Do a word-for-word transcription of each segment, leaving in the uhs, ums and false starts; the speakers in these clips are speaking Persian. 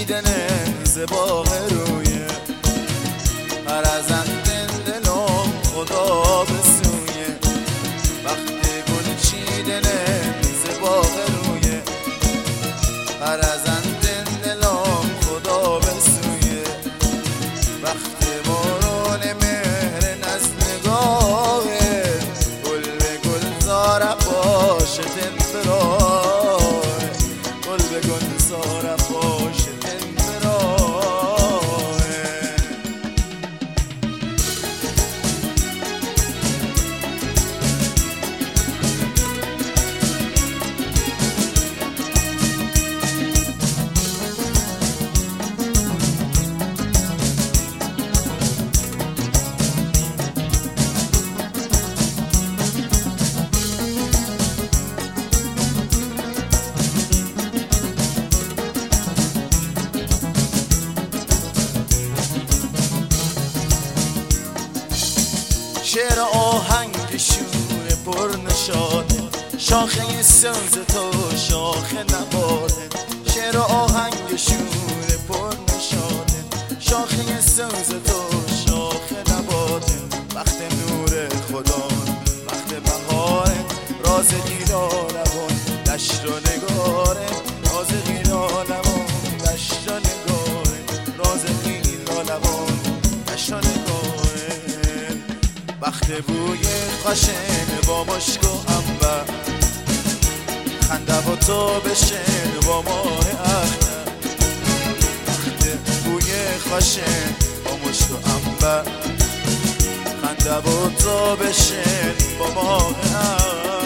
چیدنه زباغ روی پرزند دلم خدا بسویه وقت گل چیدنه زباغ روی پرزند دلم خدا بسویه وقت بارون مهر نز نگاهه گل به گل زاره باشه تنفراه گل به گل زاره باشه تنفراه شعر آهنگ شور پر نشاده شاخه سوز تو شاخه نباده شعر آهنگ شور پر نشاده شاخه سوز تو شاخه نباده وقت نور خدا وقت بهاره راز گیرا لبان دشت و نگاره راز گیرا لبان دشت و نگاره راز گیرا لبان دشت و نگاره وقت بوی خاشن با مشک و عنبر خنده و تو بشن با ماه اختر وقت بوی خاشن با مشک و عنبر خنده و تو بشن با ماه اختر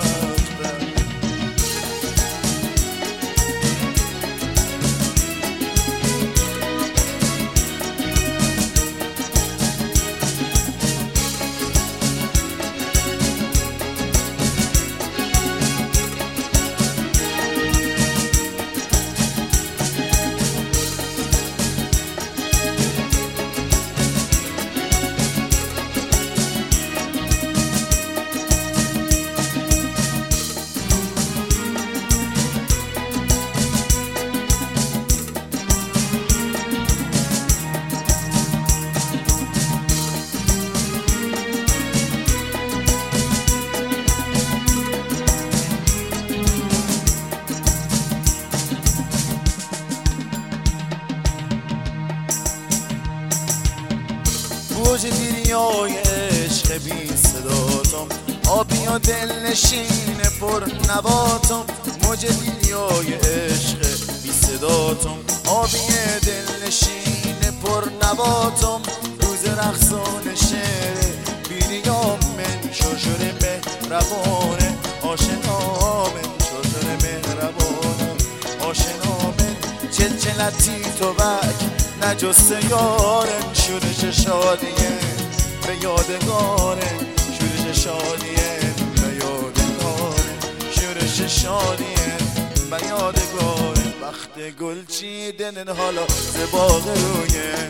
موج دیریای عشق بی صداتم آبی و دل نشین پر نباتم موج دیریای عشق بی صداتم آبی دل نشین پر نباتم روز رقصان شعر بیریام من شرشر مهربانه آشنا من شرشر مهربانه آشنا من چلچلتی تو بک نجسته یارم شورش شادیه به یادگاره شورش شادیه به یادگاره شورش شادیه به یادگاره وقت گل چیدن حالا زباغ رویه